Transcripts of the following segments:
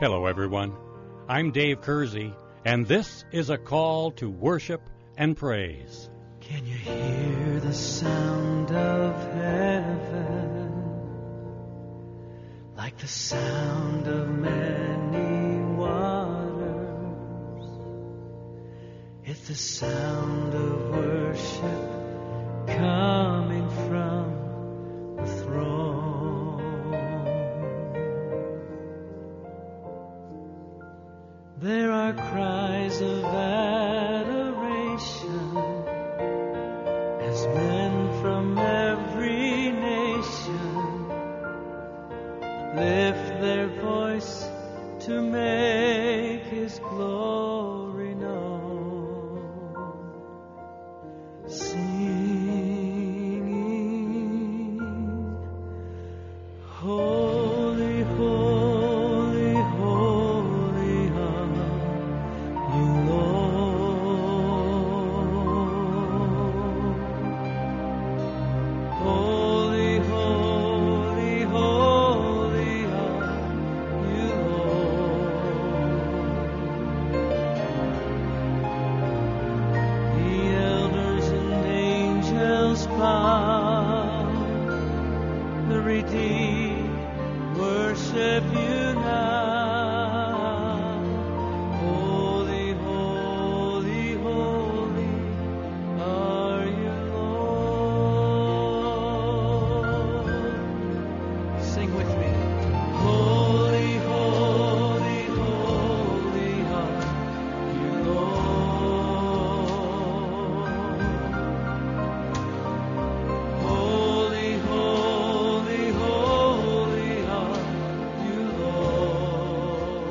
Hello, everyone. I'm Dave Kersey, and this is a call to worship and praise. Can you hear the sound of heaven, like the sound of many waters? It's the sound of worship coming from the throne. There are cries of adoration as men from every nation lift their voice to make His glory known, singing, Holy, holy, holy are You, Lord. Holy, holy, holy are You, Lord. The elders and angels bow, the redeemed worship You now. Holy, holy, holy are You, Lord. Sing with me. Holy, holy, holy are You, Lord. Holy, holy, holy are You, Lord.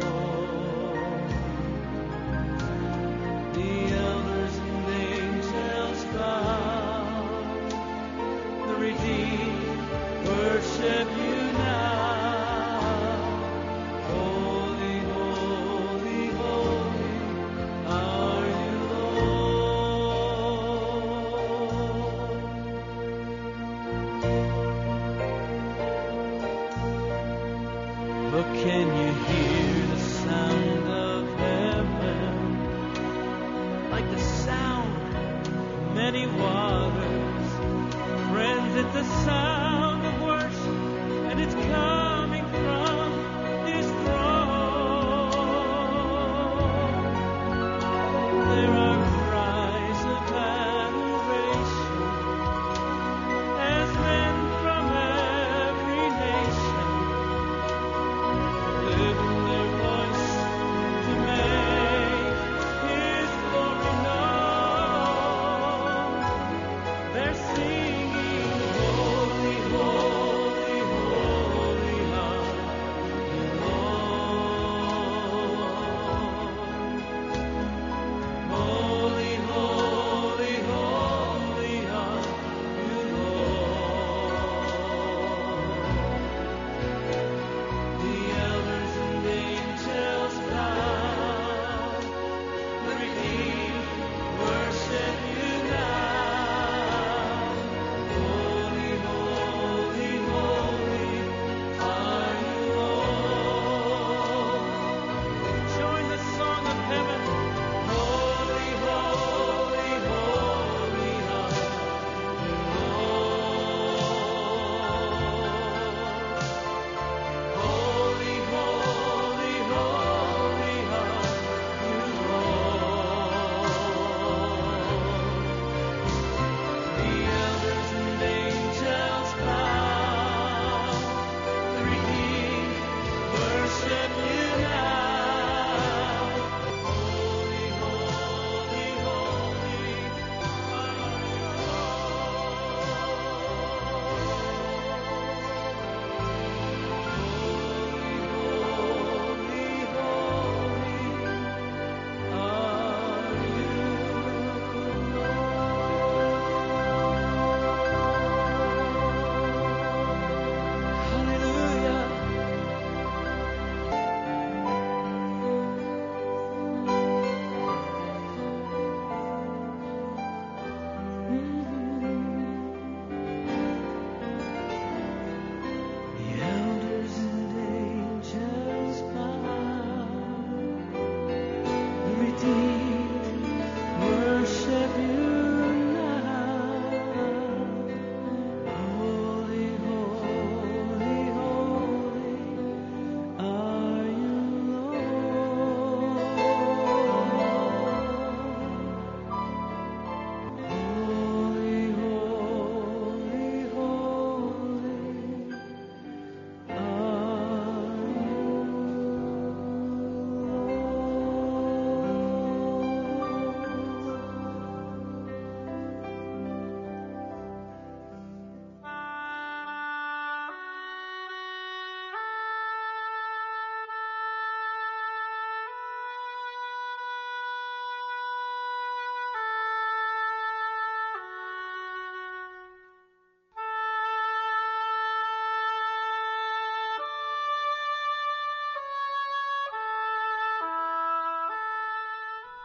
The elders and angels bow, the redeemed worship You now. Holy, holy, holy are You, Lord. But can you hear the sound of heaven, like the sound of many waters? Friends, it's the sound of worship, and it's coming from His throne. There are cries of adoration as men from every nation lift their voice to make His glory known. They're singing, Holy,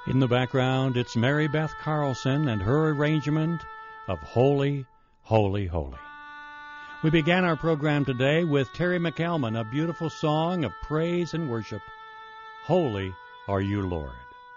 In the background, it's Mary Beth Carlson and her arrangement of Holy, Holy, Holy. We began our program today with Terry McElman, a beautiful song of praise and worship, Holy Are You, Lord.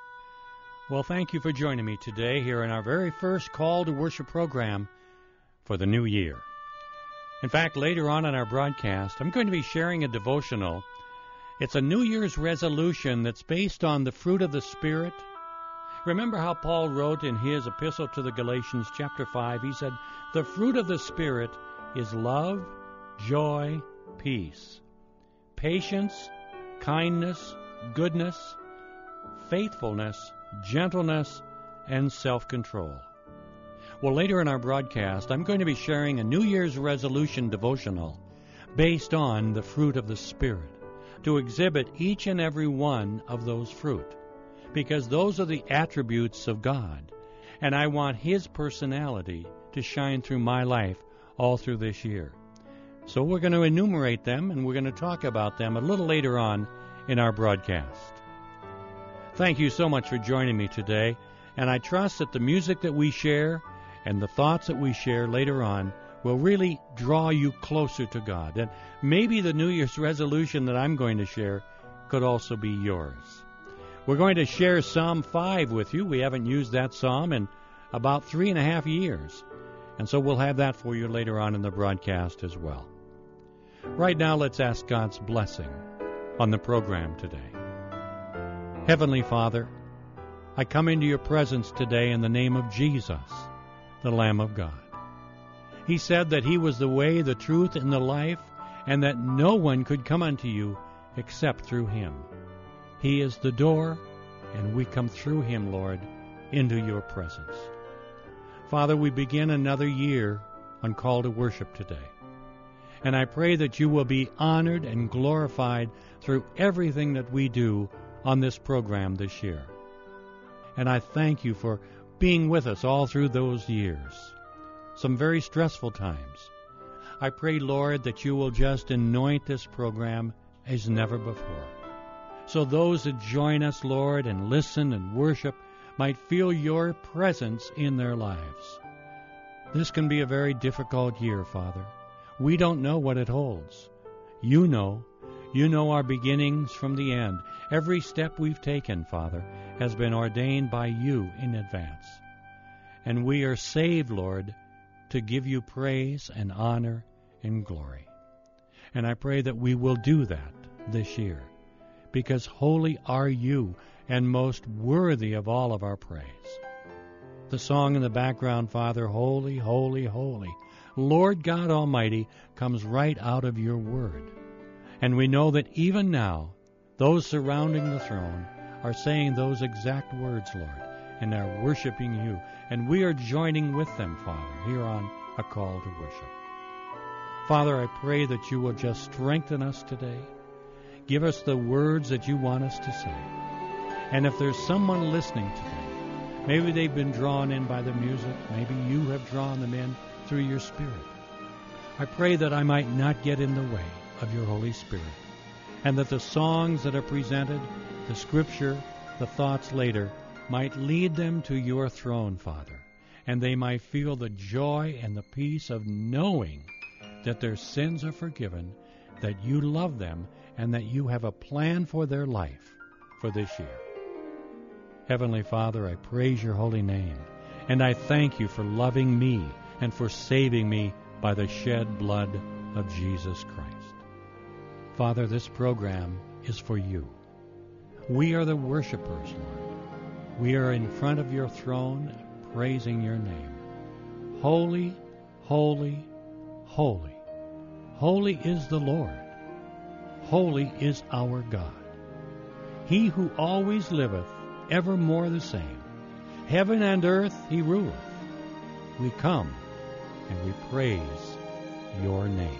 Well, thank you for joining me today here in our very first Call to Worship program for the new year. In fact, later on in our broadcast, I'm going to be sharing a devotional. It's a New Year's resolution that's based on the fruit of the Spirit. Remember how Paul wrote in his epistle to the Galatians, chapter 5, he said, "The fruit of the Spirit is love, joy, peace, patience, kindness, goodness, faithfulness, gentleness, and self-control." Well, later in our broadcast, I'm going to be sharing a New Year's resolution devotional based on the fruit of the Spirit to exhibit each and every one of those fruit, because those are the attributes of God, and I want His personality to shine through my life all through this year. So we're going to enumerate them, and we're going to talk about them a little later on in our broadcast. Thank you so much for joining me today, and I trust that the music that we share and the thoughts that we share later on will really draw you closer to God. And maybe the New Year's resolution that I'm going to share could also be yours. We're going to share Psalm 5 with you. We haven't used that psalm in about 3.5 years. And so we'll have that for you later on in the broadcast as well. Right now, let's ask God's blessing on the program today. Heavenly Father, I come into your presence today in the name of Jesus, the Lamb of God. He said that He was the way, the truth, and the life, and that no one could come unto you except through Him. He is the door, and we come through Him, Lord, into your presence. Father, we begin another year on Call to Worship today. And I pray that you will be honored and glorified through everything that we do on this program this year. And I thank you for being with us all through those years, some very stressful times. I pray, Lord, that you will just anoint this program as never before, so those that join us, Lord, and listen and worship might feel your presence in their lives. This can be a very difficult year, Father. We don't know what it holds. You know. You know our beginnings from the end. Every step we've taken, Father, has been ordained by you in advance. And we are saved, Lord, to give you praise and honor and glory. And I pray that we will do that this year, because holy are you and most worthy of all of our praise. The song in the background, Father, holy, holy, holy, Lord God Almighty, comes right out of your word. And we know that even now, those surrounding the throne are saying those exact words, Lord, and are worshiping you. And we are joining with them, Father, here on A Call to Worship. Father, I pray that you will just strengthen us today. Give us the words that you want us to say. And if there's someone listening today, maybe they've been drawn in by the music, maybe you have drawn them in through your Spirit. I pray that I might not get in the way of your Holy Spirit, and that the songs that are presented, the Scripture, the thoughts later, might lead them to your throne, Father, and they might feel the joy and the peace of knowing that their sins are forgiven, that you love them, and that you have a plan for their life for this year. Heavenly Father, I praise your holy name, and I thank you for loving me and for saving me by the shed blood of Jesus Christ. Father, this program is for you. We are the worshipers, Lord. We are in front of your throne praising your name. Holy, holy, holy. Holy is the Lord. Holy is our God. He who always liveth, evermore the same. Heaven and earth he ruleth. We come and we praise your name.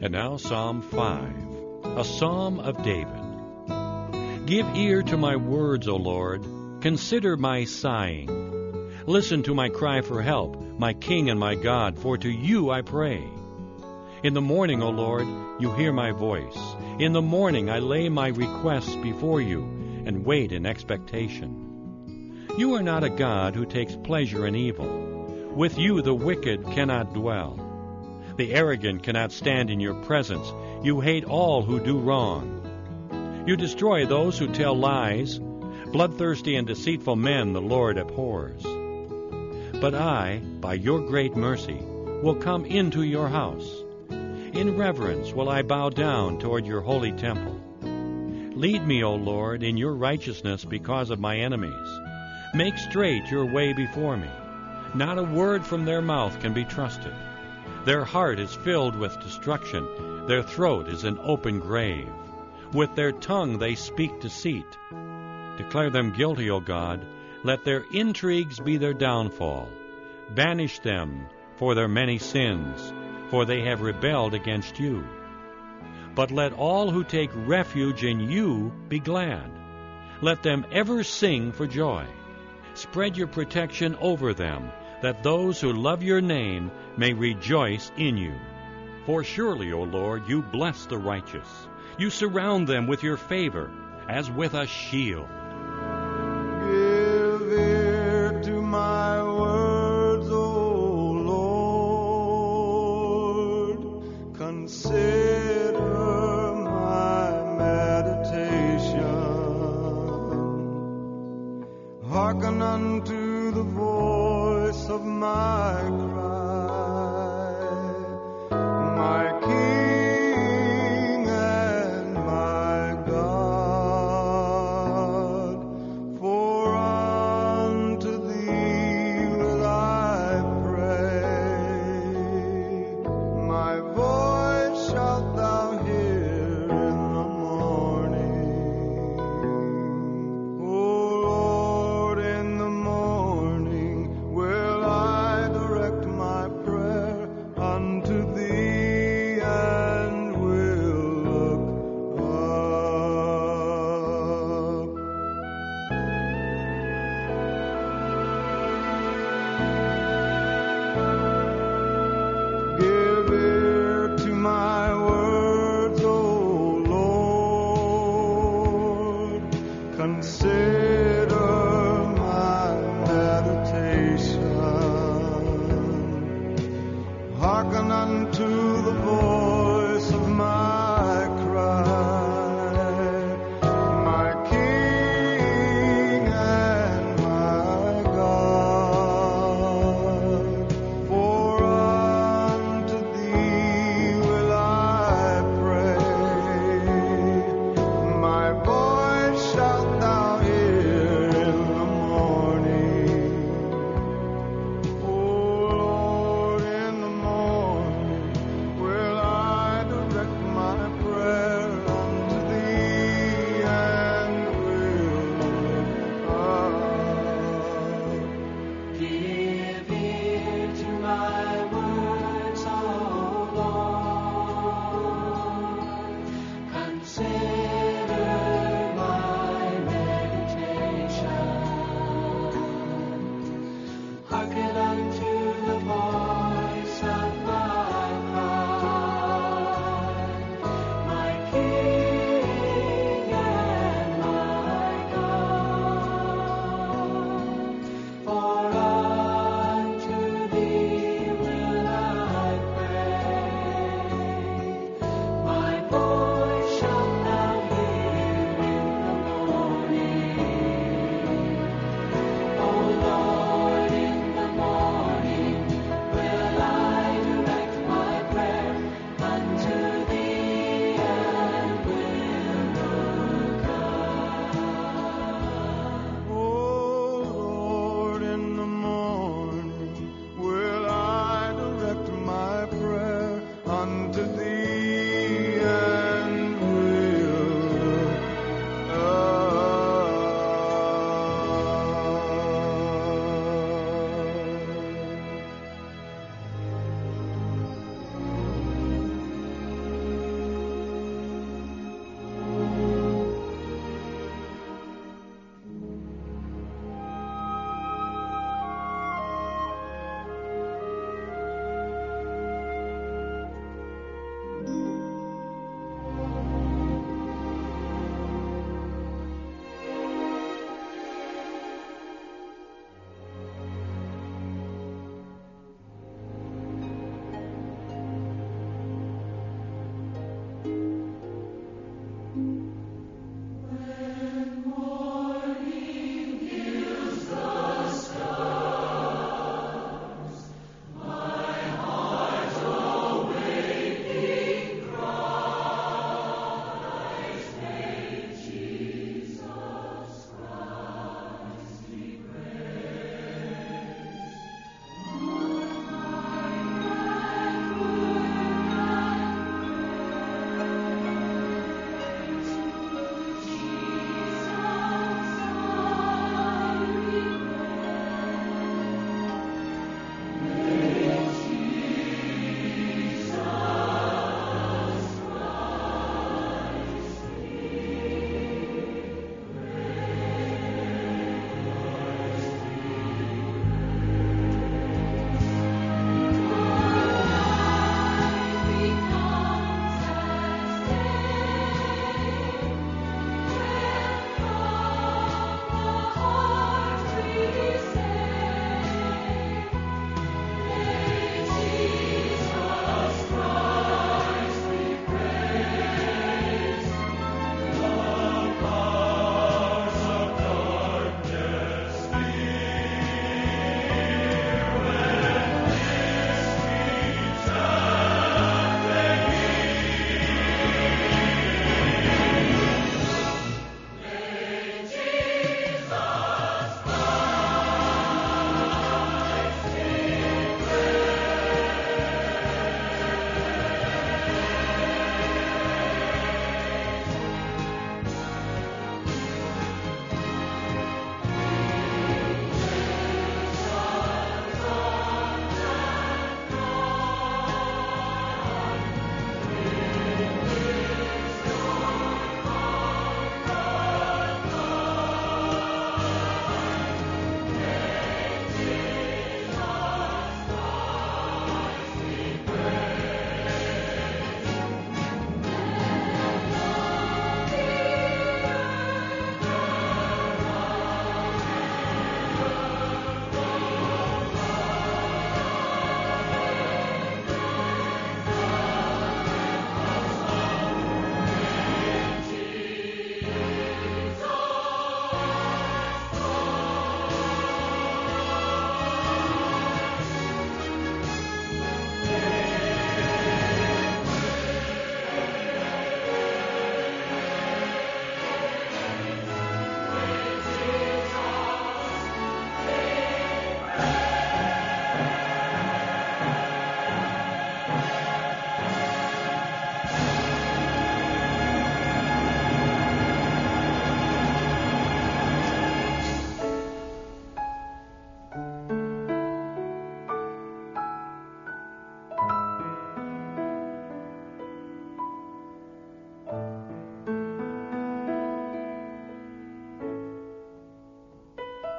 And now Psalm 5, a psalm of David. Give ear to my words, O Lord. Consider my sighing. Listen to my cry for help, my King and my God, for to you I pray. In the morning, O Lord, you hear my voice. In the morning I lay my requests before you and wait in expectation. You are not a God who takes pleasure in evil. With you the wicked cannot dwell. The arrogant cannot stand in your presence. You hate all who do wrong. You destroy those who tell lies. Bloodthirsty and deceitful men the Lord abhors. But I, by your great mercy, will come into your house. In reverence will I bow down toward your holy temple. Lead me, O Lord, in your righteousness because of my enemies. Make straight your way before me. Not a word from their mouth can be trusted. Their heart is filled with destruction. Their throat is an open grave. With their tongue they speak deceit. Declare them guilty, O God. Let their intrigues be their downfall. Banish them for their many sins, for they have rebelled against you. But let all who take refuge in you be glad. Let them ever sing for joy. Spread your protection over them, that those who love your name may rejoice in you. For surely, O Lord, you bless the righteous. You surround them with your favor, as with a shield. Give ear to my words, O Lord. Consider my meditation. Hearken unto the voice of my cry, my King and my God. For unto thee will I pray. My voice shalt thou hear in the morning. O Lord, in the morning will I direct my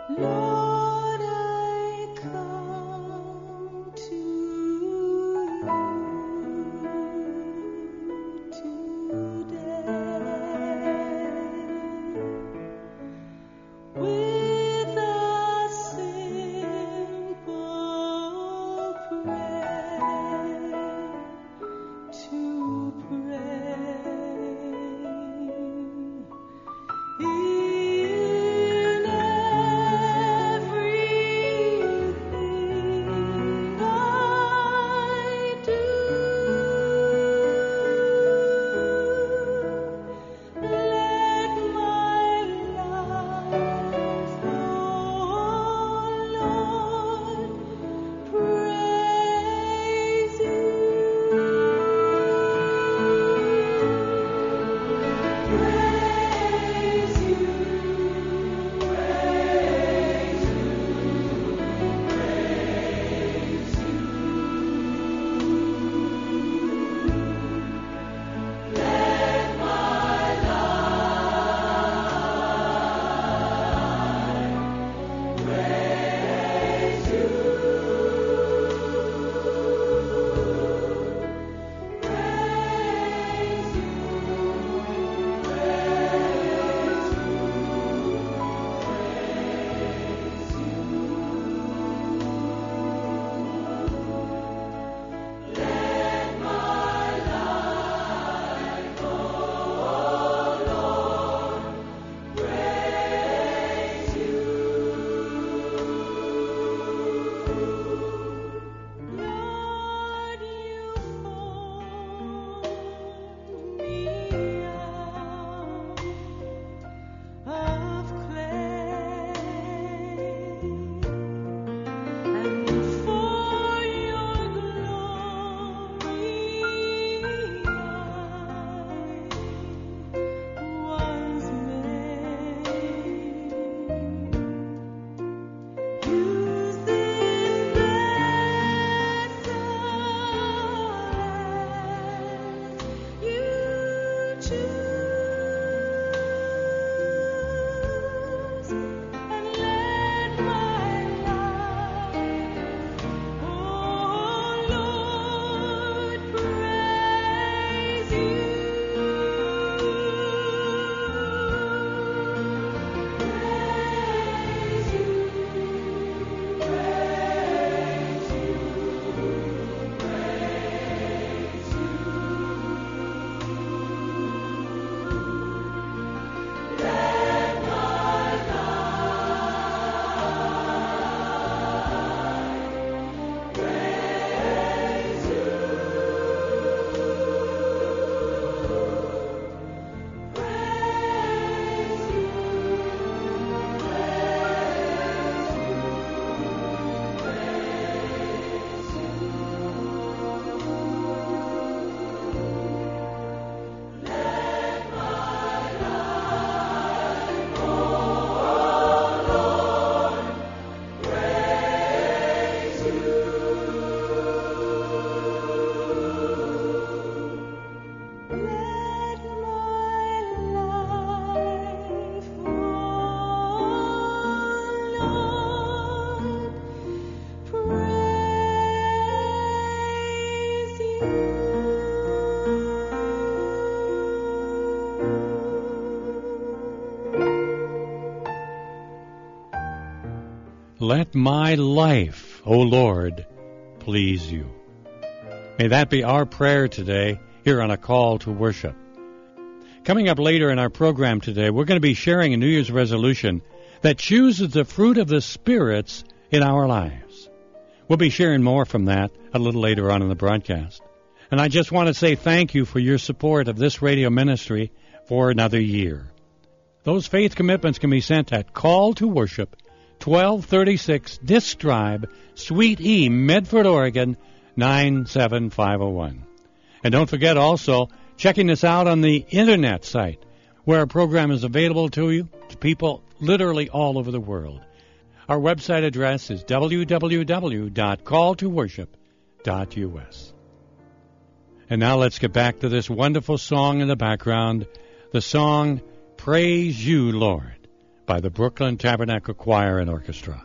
Lord, I come to you today with a simple prayer to pray. In everything I do, let my life, oh Lord, praise you. Praise you, praise you, praise you. Let my life praise you. Praise you. Lord, you formed me out of clay, and for your glory I was made. Use this vessel as you choose, and let my life, oh Lord, praise you. Praise you, praise you, praise you. Let my life praise you. Praise you, let my life, oh Lord, praise you. Let my life, O Lord, please you. May that be our prayer today here on A Call to Worship. Coming up later in our program today, we're going to be sharing a New Year's resolution that chooses the fruit of the spirits in our lives. We'll be sharing more from that a little later on in the broadcast. And I just want to say thank you for your support of this radio ministry for another year. Those faith commitments can be sent at Call to Worship, 1236 Disc Drive, Suite E, Medford, Oregon, 97501. And don't forget also checking us out on the internet site, where our program is available to you, to people literally all over the world. Our website address is www.calltoworship.us. And now let's get back to this wonderful song in the background, the song, Praise You, Lord. by the Brooklyn Tabernacle Choir and Orchestra.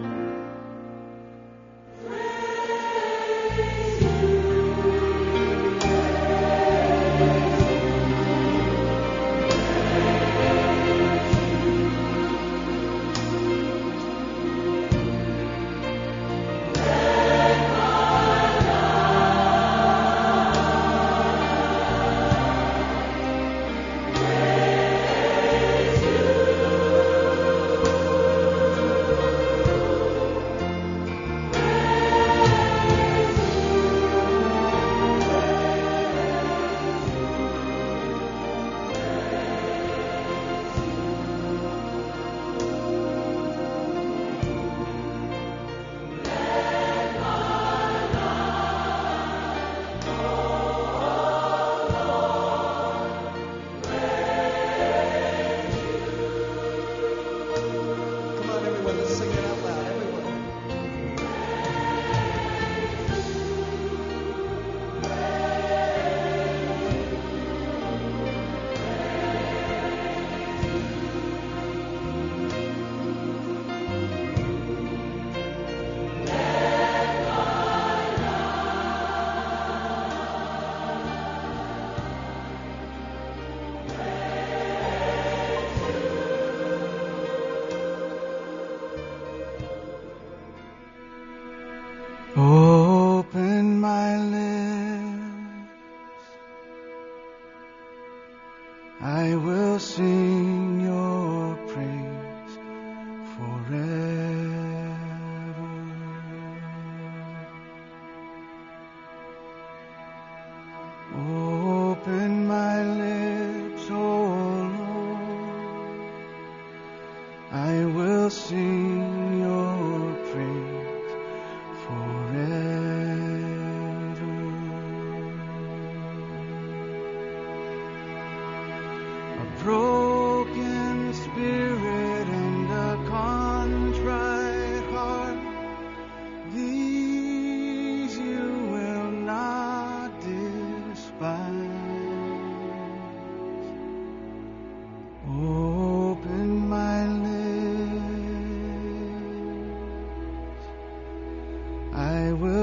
Open my lips, I will sing your praise forever. Open my lips, oh Lord, I will sing your praise forever. A broken spirit and a contrite heart, these you will not despise. Open my lips, I will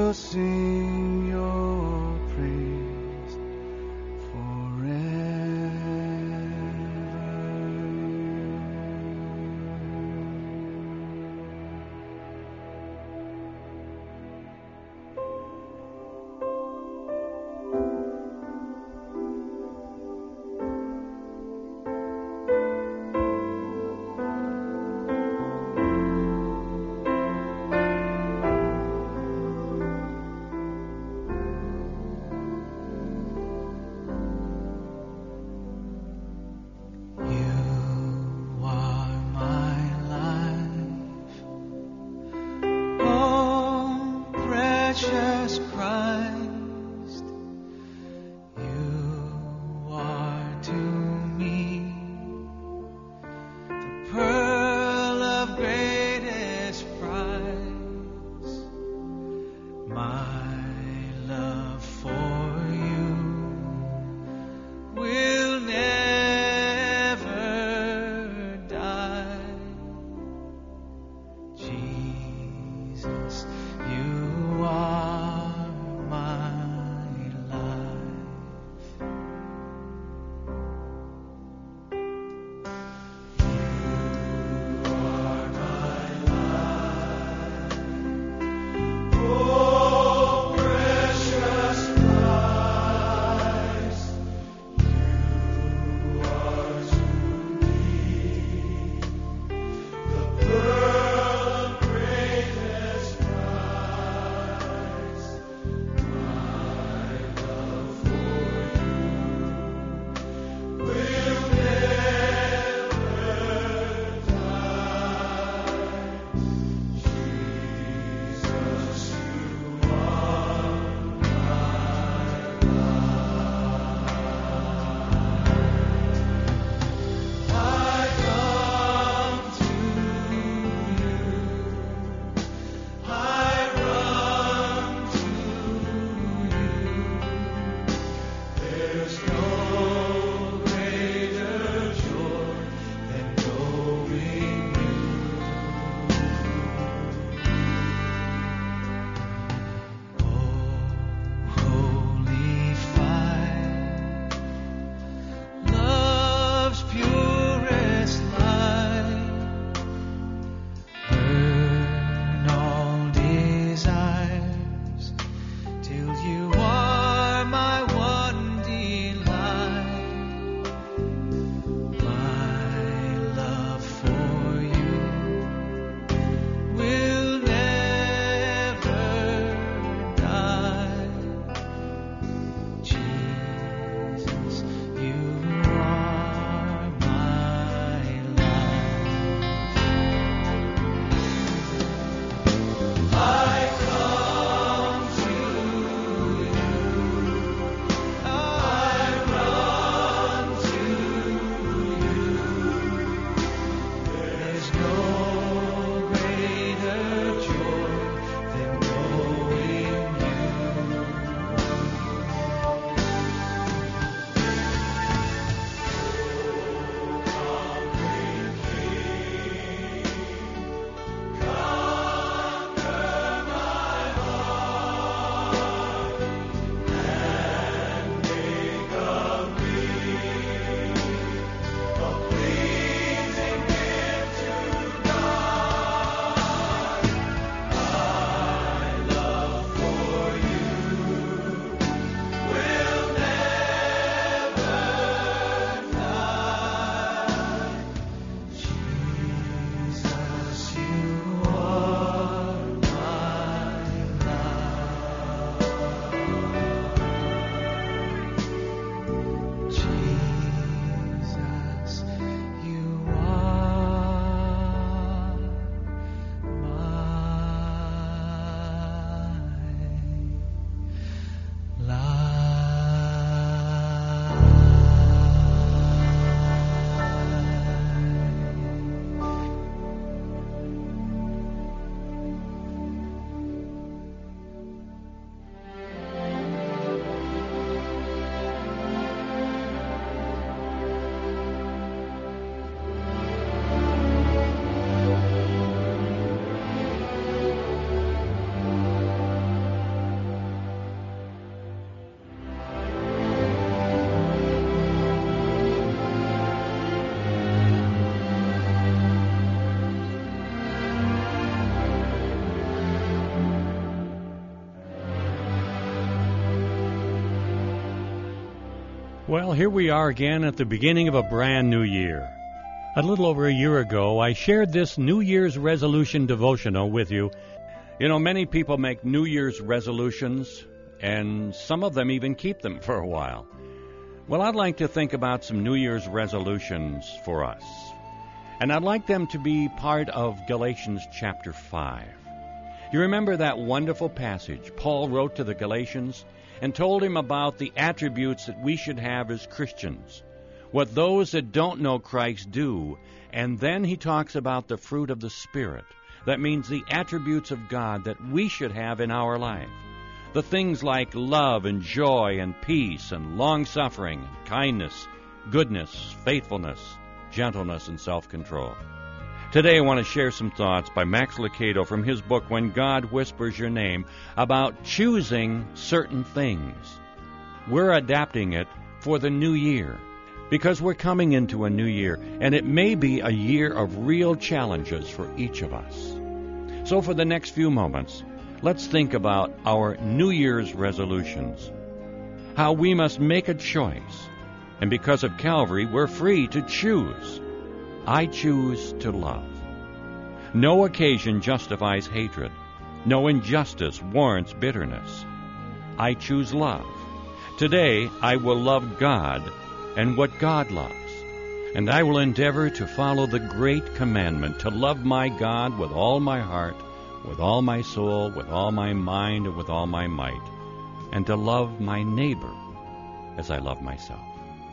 Well, here we are again at the beginning of a brand new year. A little over a year ago, I shared this New Year's resolution devotional with you. You know, many people make New Year's resolutions, and some of them even keep them for a while. Well, I'd like to think about some New Year's resolutions for us. And I'd like them to be part of Galatians chapter 5. You remember that wonderful passage Paul wrote to the Galatians and told him about the attributes that we should have as Christians, what those that don't know Christ do, and then he talks about the fruit of the Spirit. That means the attributes of God that we should have in our life. The things like love and joy and peace and long-suffering and kindness, goodness, faithfulness, gentleness, and self-control. Today I want to share some thoughts by Max Lucado from his book, When God Whispers Your Name, about choosing certain things. We're adapting it for the new year because we're coming into a new year, and it may be a year of real challenges for each of us. So for the next few moments, let's think about our New Year's resolutions, how we must make a choice, and because of Calvary, we're free to choose. I choose to love. No occasion justifies hatred. No injustice warrants bitterness. I choose love. Today I will love God and what God loves, and I will endeavor to follow the great commandment to love my God with all my heart, with all my soul, with all my mind, and with all my might, and to love my neighbor as I love myself.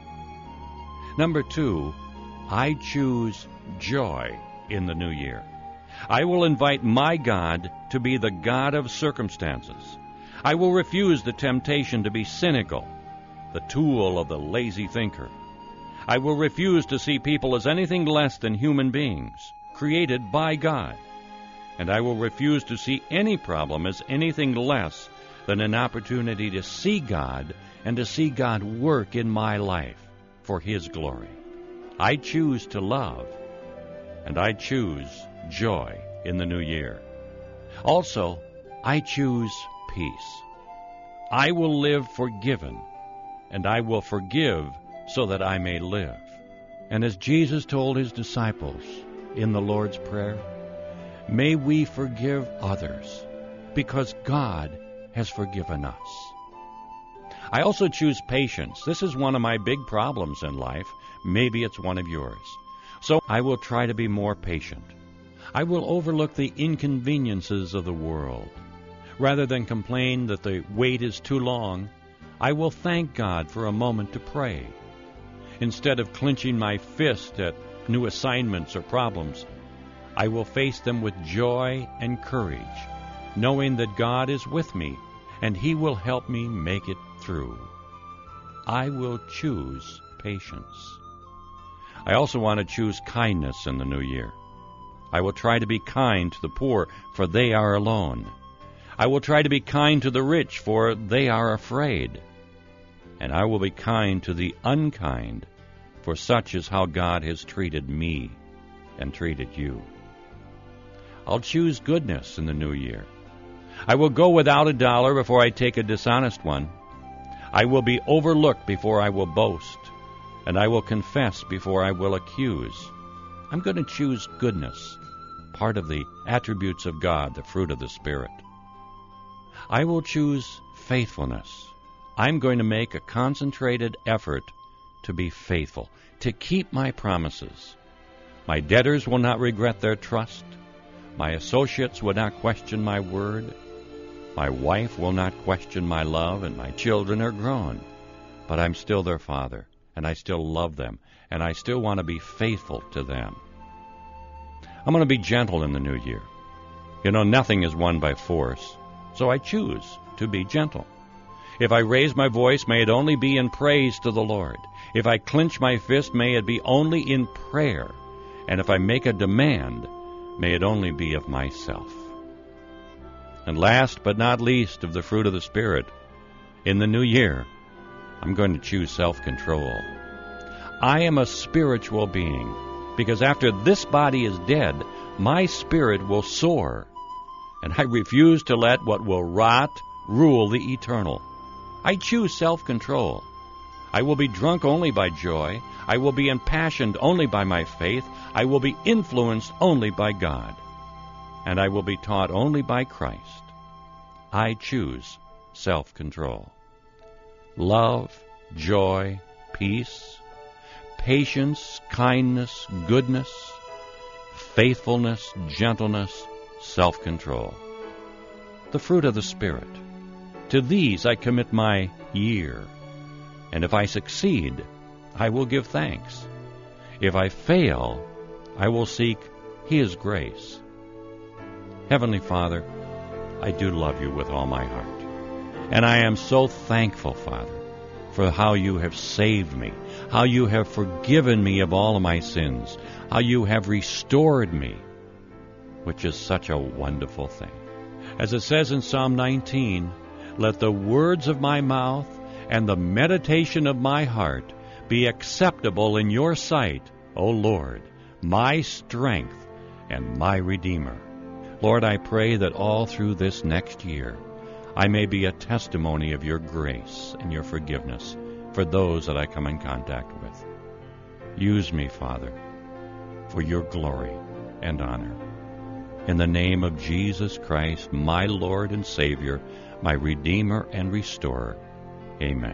Number 2, I choose joy in the new year. I will invite my God to be the God of circumstances. I will refuse the temptation to be cynical, the tool of the lazy thinker. I will refuse to see people as anything less than human beings, created by God. And I will refuse to see any problem as anything less than an opportunity to see God and to see God work in my life for His glory. I choose to love, and I choose joy in the new year. Also, I choose peace. I will live forgiven, and I will forgive so that I may live. And as Jesus told His disciples in the Lord's Prayer, may we forgive others because God has forgiven us. I also choose patience. This is one of my big problems in life. Maybe it's one of yours. So I will try to be more patient. I will overlook the inconveniences of the world. Rather than complain that the wait is too long, I will thank God for a moment to pray. Instead of clenching my fist at new assignments or problems, I will face them with joy and courage, knowing that God is with me and He will help me make it through. I will choose patience. I also want to choose kindness in the new year. I will try to be kind to the poor, for they are alone. I will try to be kind to the rich, for they are afraid. And I will be kind to the unkind, for such is how God has treated me and treated you. I'll choose goodness in the new year. I will go without $1 before I take a dishonest one. I will be overlooked before I will boast, and I will confess before I will accuse. I'm going to choose goodness, part of the attributes of God, the fruit of the Spirit. I will choose faithfulness. I'm going to make a concentrated effort to be faithful, to keep my promises. My debtors will not regret their trust. My associates will not question my word. My wife will not question my love, and my children are grown. But I'm still their father, and I still love them, and I still want to be faithful to them. I'm going to be gentle in the new year. You know, nothing is won by force, so I choose to be gentle. If I raise my voice, may it only be in praise to the Lord. If I clench my fist, may it be only in prayer. And if I make a demand, may it only be of myself. And last but not least of the fruit of the Spirit, in the new year, I'm going to choose self-control. I am a spiritual being, because after this body is dead, my spirit will soar, and I refuse to let what will rot rule the eternal. I choose self-control. I will be drunk only by joy. I will be impassioned only by my faith. I will be influenced only by God. And I will be taught only by Christ. I choose self-control. Love, joy, peace, patience, kindness, goodness, faithfulness, gentleness, self-control. The fruit of the Spirit. To these I commit my year. And if I succeed, I will give thanks. If I fail, I will seek His grace. Heavenly Father, I do love you with all my heart. And I am so thankful, Father, for how you have saved me, how you have forgiven me of all of my sins, how you have restored me, which is such a wonderful thing. As it says in Psalm 19, let the words of my mouth and the meditation of my heart be acceptable in your sight, O Lord, my strength and my Redeemer. Lord, I pray that all through this next year, I may be a testimony of your grace and your forgiveness for those that I come in contact with. Use me, Father, for your glory and honor. In the name of Jesus Christ, my Lord and Savior, my Redeemer and Restorer. Amen.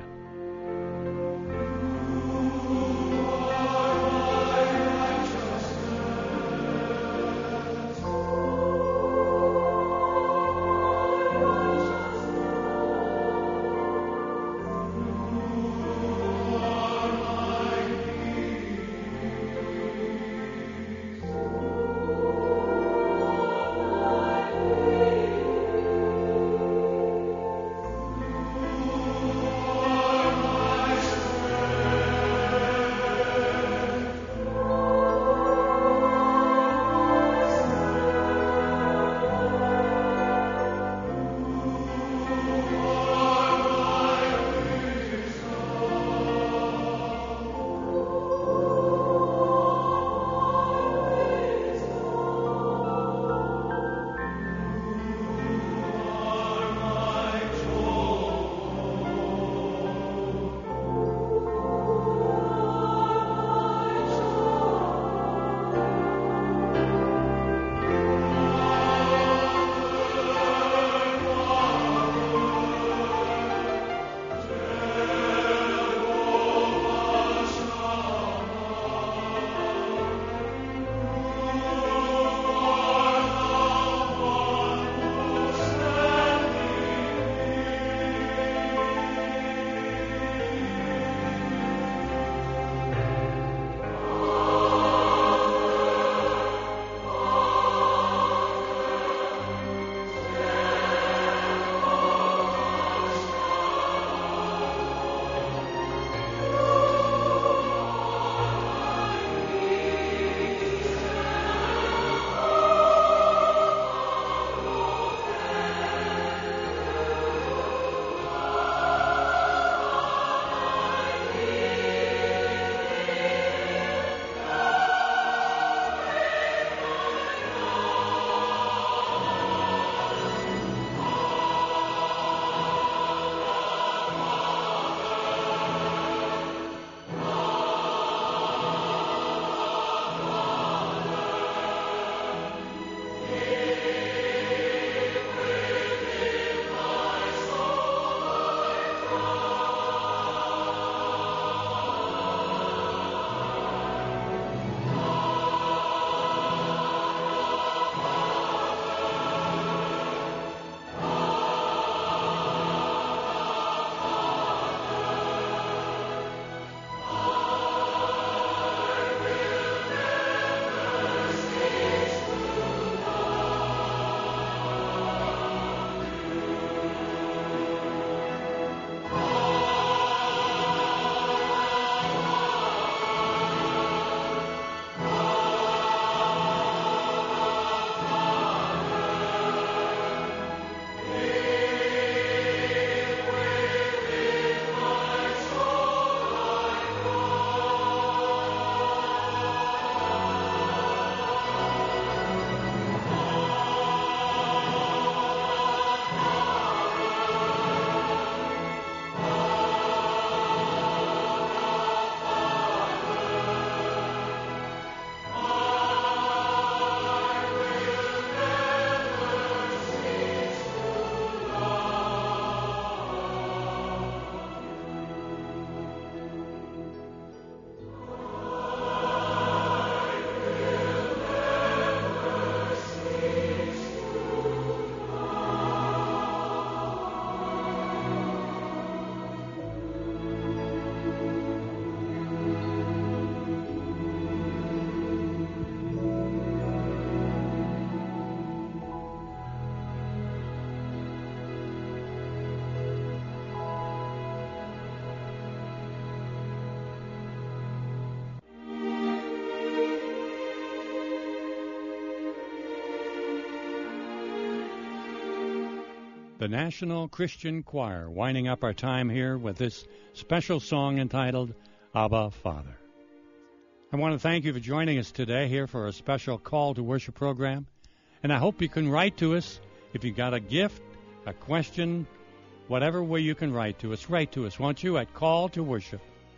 the National Christian Choir, winding up our time here with this special song entitled Abba, Father. I want to thank you for joining us today here for a special Call to Worship program. And I hope you can write to us if you got a gift, a question, whatever way you can write to us. Write to us, won't you, at Call to Worship,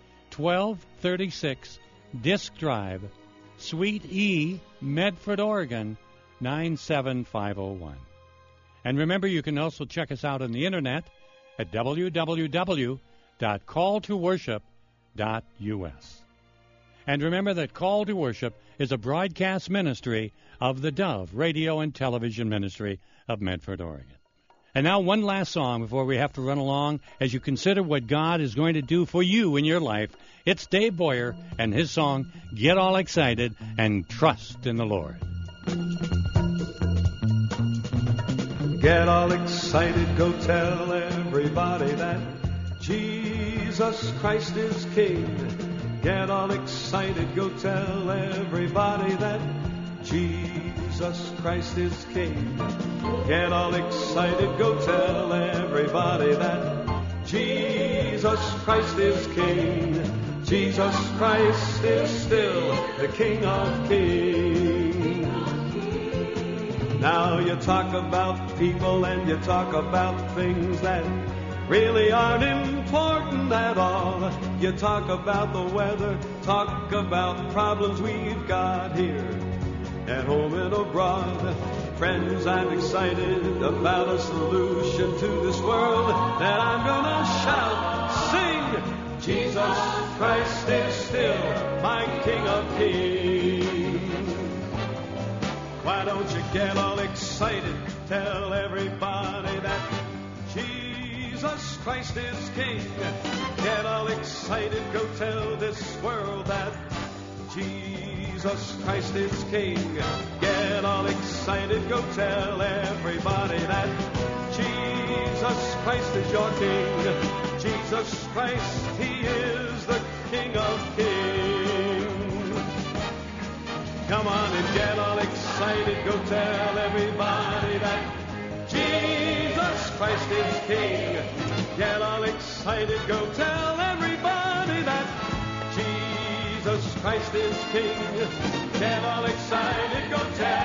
1236 Disc Drive, Suite E, Medford, Oregon, 97501. And remember, you can also check us out on the internet at www.calltoworship.us. And remember that Call to Worship is a broadcast ministry of the Dove Radio and Television Ministry of Medford, Oregon. And now one last song before we have to run along as you consider what God is going to do for you in your life. It's Dave Boyer and his song, Get All Excited and Trust in the Lord. Get all excited, go tell everybody that Jesus Christ is King. Get all excited, go tell everybody that Jesus Christ is King. Get all excited, go tell everybody that Jesus Christ is King. Jesus Christ is still the King of Kings. Now you talk about people and you talk about things that really aren't important at all. You talk about the weather, talk about problems we've got here at home and abroad. Friends, I'm excited about a solution to this world that I'm gonna shout, sing. Jesus Christ is still my King of Kings. Why don't you get all excited, tell everybody that Jesus Christ is King. Get all excited, go tell this world that Jesus Christ is King. Get all excited, go tell everybody that Jesus Christ is your King. Jesus Christ, He is the King of Kings. Come on and get all excited, go tell everybody that Jesus Christ is King. Get all excited, go tell everybody that Jesus Christ is King. Get all excited, go tell